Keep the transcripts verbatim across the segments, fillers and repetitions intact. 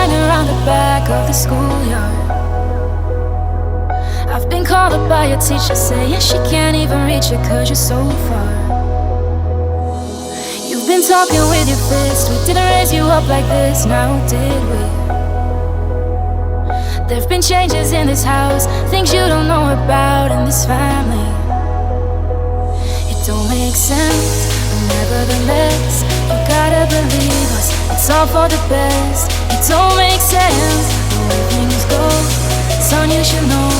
hanging around the back of the schoolyard. I've been called up by your teacher saying she can't even reach you cause you're so far. You've been talking with your fist, we didn't raise you up like this, now did we? There've been changes in this house, things you don't know about in this family. It don't make sense, but nevertheless, you gotta believe us, it's all for the best. It don't make sense, the way things go, son, you should know.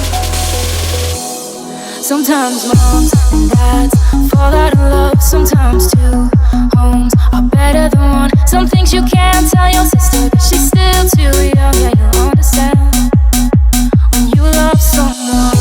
Sometimes moms and dads fall out of love, sometimes two homes are better than one. Some things you can't tell your sister, cause she's still too young, yeah, you'll understand when you love someone.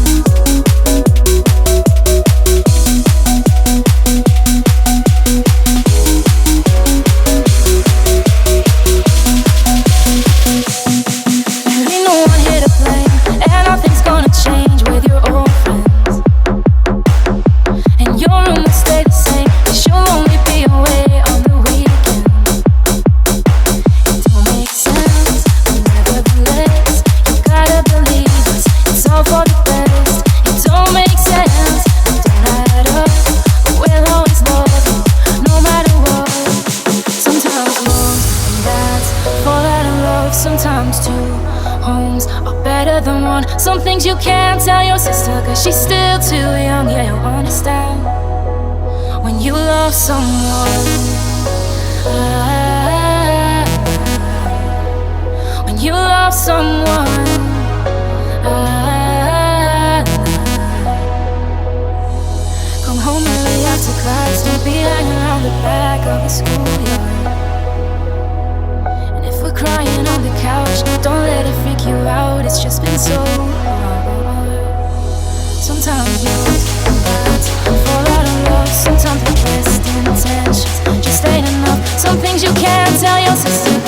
There ain't no one here to blame, and nothing's gonna change with your old friends. And your room will stay the same, cause you'll only be away on the weekend. It don't make sense, but nevertheless, you gotta believe us, it's all for the best. It don't make sense, it don't add up, but we'll always love you, no matter what. Sometimes moms and dads fall out of love, sometimes two homes are better than one. Some things you can't tell your sister, cause she's still too young, yeah, you'll understand when you love someone. Ah, when you love someone. Ah, come home early after class, don't be hanging around the back of the schoolyard. And if we're crying on the couch, don't let it freak you out, it's just been so hard. Sometimes moms and dads fall out of love, sometimes the best intentions just ain't enough. Some things you can't tell your sister,